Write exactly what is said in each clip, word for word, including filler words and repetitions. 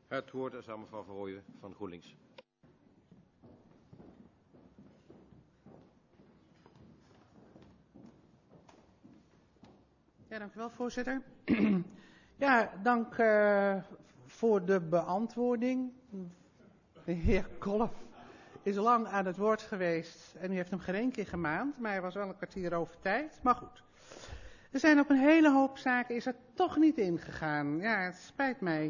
Het woord is aan mevrouw Verhooyen van GroenLinks. Ja, dank u wel, voorzitter. Ja, dank uh, voor de beantwoording. De heer Kolff is lang aan het woord geweest en u heeft hem geen één keer gemaand, maar hij was wel een kwartier over tijd. Maar goed, er zijn op een hele hoop zaken is er toch niet ingegaan. Ja, het spijt mij.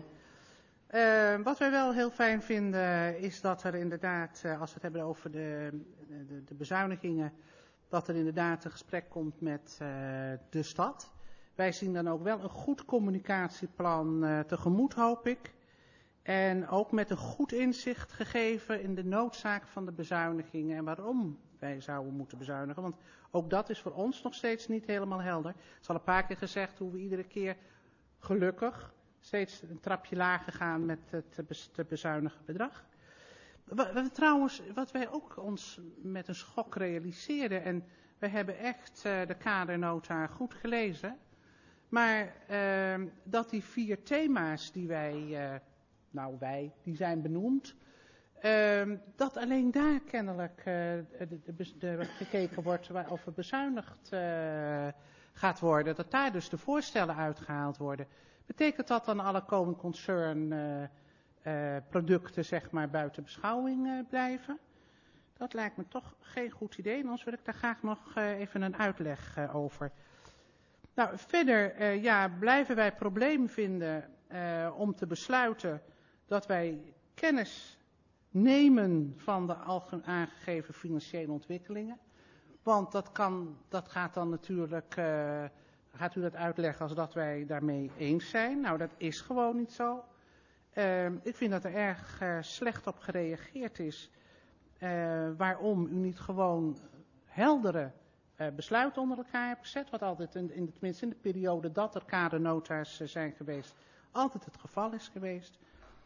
Uh, wat wij wel heel fijn vinden is dat er inderdaad, uh, als we het hebben over de, de, de bezuinigingen, dat er inderdaad een gesprek komt met uh, de stad. Wij zien dan ook wel een goed communicatieplan uh, tegemoet, hoop ik. En ook met een goed inzicht gegeven in de noodzaak van de bezuinigingen en waarom wij zouden moeten bezuinigen. Want ook dat is voor ons nog steeds niet helemaal helder. Het is al een paar keer gezegd hoe we iedere keer gelukkig steeds een trapje lager gaan met het te bezuinigen bedrag. Wat, trouwens, wat wij ook ons met een schok realiseerden, en we hebben echt uh, de kadernota goed gelezen, maar uh, dat die vier thema's die wij, uh, nou wij, die zijn benoemd, uh, dat alleen daar kennelijk uh, de, de, de, gekeken wordt of er bezuinigd uh, gaat worden, dat daar dus de voorstellen uitgehaald worden. Betekent dat dan alle going concern uh, uh, producten zeg maar buiten beschouwing uh, blijven? Dat lijkt me toch geen goed idee, en anders wil ik daar graag nog uh, even een uitleg uh, over. Nou, verder uh, ja, blijven wij probleem vinden uh, om te besluiten dat wij kennis nemen van de al aangegeven financiële ontwikkelingen. Want dat, kan, dat gaat dan natuurlijk, uh, gaat u dat uitleggen als dat wij daarmee eens zijn. Nou, dat is gewoon niet zo. Uh, ik vind dat er erg uh, slecht op gereageerd is. Uh, waarom u niet gewoon heldere uh, besluiten onder elkaar hebt gezet. Wat altijd, in, in, tenminste in de periode dat er kadernota's uh, zijn geweest, altijd het geval is geweest.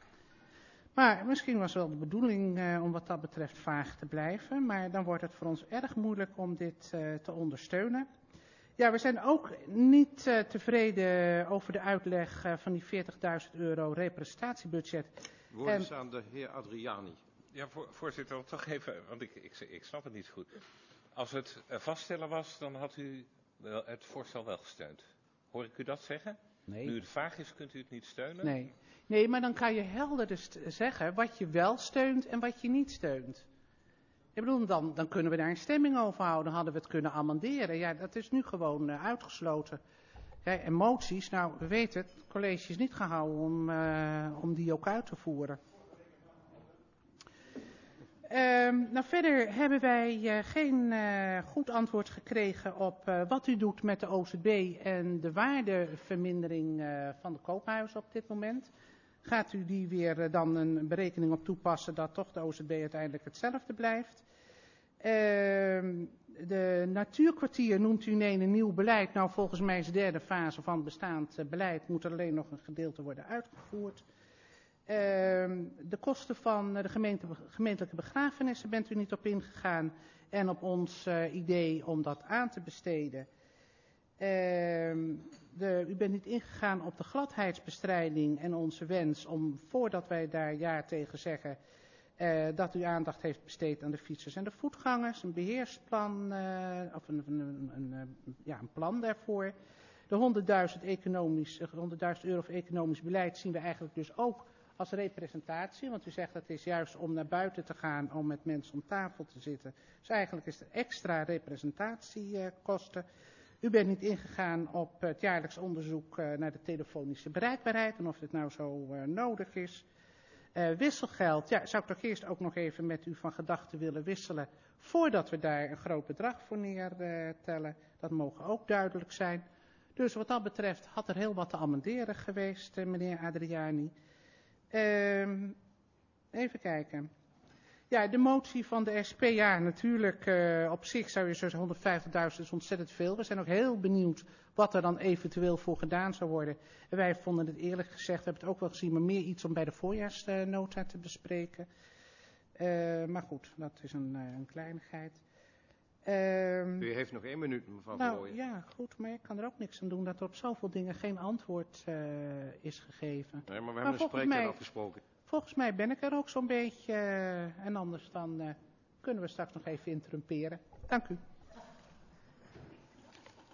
Maar misschien was wel de bedoeling uh, om wat dat betreft vaag te blijven. Maar dan wordt het voor ons erg moeilijk om dit uh, te ondersteunen. Ja, we zijn ook niet uh, tevreden over de uitleg uh, van die veertigduizend euro representatiebudget. Woord is aan de heer Adriani. Ja, voor, voorzitter, toch even, want ik, ik, ik snap het niet goed. Als het uh, vaststellen was, dan had u wel het voorstel wel gesteund. Hoor ik u dat zeggen? Nee. Nu het vaag is, kunt u het niet steunen? Nee, nee, maar dan kan je helder dus zeggen wat je wel steunt en wat je niet steunt. Ik bedoel, dan, dan kunnen we daar een stemming over houden. Dan hadden we het kunnen amenderen. Ja, dat is nu gewoon uh, uitgesloten. Ja, en moties, nou, we weten het, het college is niet gehouden om, uh, om die ook uit te voeren. Um, nou, verder hebben wij uh, geen uh, goed antwoord gekregen op uh, wat u doet met de O Z B en de waardevermindering uh, van de koophuizen op dit moment. Gaat u die weer uh, dan een berekening op toepassen dat toch de O Z B uiteindelijk hetzelfde blijft? Uh, de natuurkwartier noemt u nee, een nieuw beleid. Nou, volgens mij is de derde fase van bestaand uh, beleid moet er alleen nog een gedeelte worden uitgevoerd. Uh, de kosten van de gemeente, gemeentelijke begrafenissen bent u niet op ingegaan en op ons uh, idee om dat aan te besteden. Uh, de, u bent niet ingegaan op de gladheidsbestrijding en onze wens om, voordat wij daar ja tegen zeggen, uh, dat u aandacht heeft besteed aan de fietsers en de voetgangers, een beheersplan, uh, of een, een, een, een, ja, een plan daarvoor. De honderdduizend economisch, honderdduizend euro voor economisch beleid zien we eigenlijk dus ook als representatie, want u zegt dat is juist om naar buiten te gaan, om met mensen om tafel te zitten. Dus eigenlijk is er extra representatiekosten. U bent niet ingegaan op het jaarlijks onderzoek uh, naar de telefonische bereikbaarheid en of dit nou zo uh, nodig is. Uh, wisselgeld, ja, zou ik toch eerst ook nog even met u van gedachten willen wisselen, voordat we daar een groot bedrag voor neertellen. Uh, dat mogen ook duidelijk zijn. Dus wat dat betreft had er heel wat te amenderen geweest, uh, meneer Adriani. Uh, even kijken. Ja, de motie van de S P, ja, natuurlijk, uh, op zich zou je zeggen honderdvijftigduizend is ontzettend veel. We zijn ook heel benieuwd wat er dan eventueel voor gedaan zou worden. En wij vonden het eerlijk gezegd, we hebben het ook wel gezien, maar meer iets om bij de voorjaarsnota te bespreken. Uh, maar goed, dat is een, uh, een kleinigheid. Ehm, U heeft nog één minuut, mevrouw nou Verrooyen. ja, goed, maar ik kan er ook niks aan doen dat er op zoveel dingen geen antwoord uh, is gegeven. Nee, maar we Maar hebben een volgens spreektijd mij- afgesproken. Volgens mij ben ik er ook zo'n beetje, uh, en anders dan uh, kunnen we straks nog even interrumperen. Dank u.